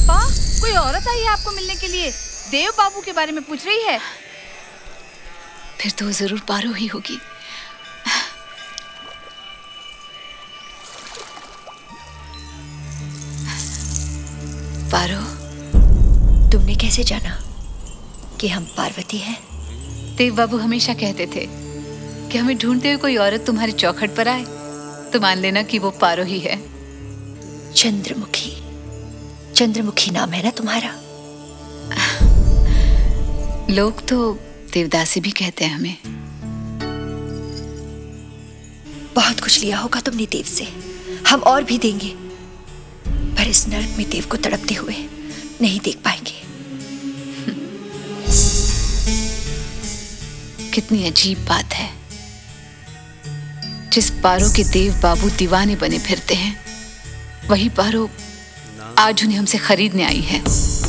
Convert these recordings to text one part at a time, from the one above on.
वाह, कोई औरत आई है आपको मिलने के लिए, देव बाबू के बारे में पूछ रही है। फिर तो जरूर पारो ही होगी। पारो, तुमने कैसे जाना कि हम पार्वती हैं? देव बाबू हमेशा कहते थे कि हमें ढूंढते हुए कोई औरत तुम्हारे चौखट पर आए तो मान लेना कि वो पारो ही है। चंद्रमुखी, चंद्रमुखी नाम है ना तुम्हारा? लोग तो देवदासी भी कहते हैं हमें। बहुत कुछ लिया होगा तुमने देव से, हम और भी देंगे, पर इस नरक में देव को तड़पते हुए नहीं देख पाएंगे। कितनी अजीब बात है, जिस पारो के देव बाबू दीवाने बने फिरते हैं, वही पारो आज उन्हें हमसे खरीदने आई है।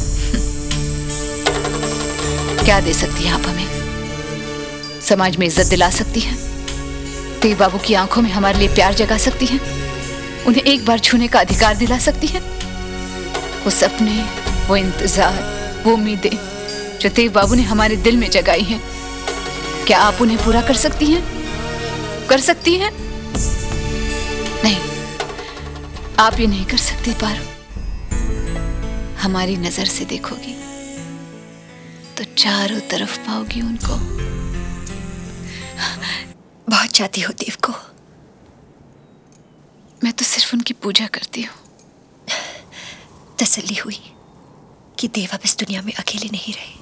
क्या दे सकती है आप हमें? समाज में इज्जत दिला सकती है, देव बाबू की आंखों में हमारे लिए प्यार जगा सकती है, उन्हें एक बार छूने का अधिकार दिला सकती है। वो सपने, वो इंतजार, वो उम्मीदें जो देव बाबू ने हमारे दिल में जगाई हैं, क्या आप उन्हें पूरा कर सकती हैं? कर सकती हैं? नहीं, आप ये नहीं कर सकती पारो। हमारी नजर से देखोगी तो चारों तरफ पाओगी उनको। बहुत चाहती हो देव को? मैं तो सिर्फ उनकी पूजा करती हूँ। तसल्ली हुई कि देव अब इस दुनिया में अकेले नहीं रहे।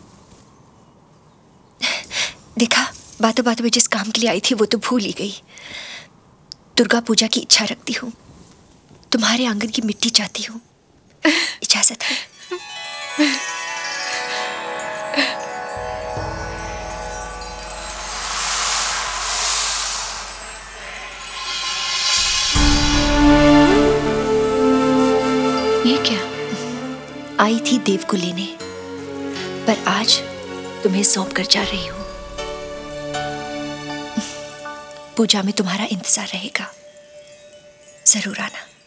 देखा, बातों बातों में जिस काम के लिए आई थी वो तो भूल ही गई। दुर्गा पूजा की इच्छा रखती हूँ, तुम्हारे आंगन की मिट्टी चाहती हूँ। इजाजत है? ये क्या? आई थी देव को लेने, पर आज तुम्हें सौंप कर जा रही हूं। पूजा में तुम्हारा इंतजार रहेगा, जरूर आना।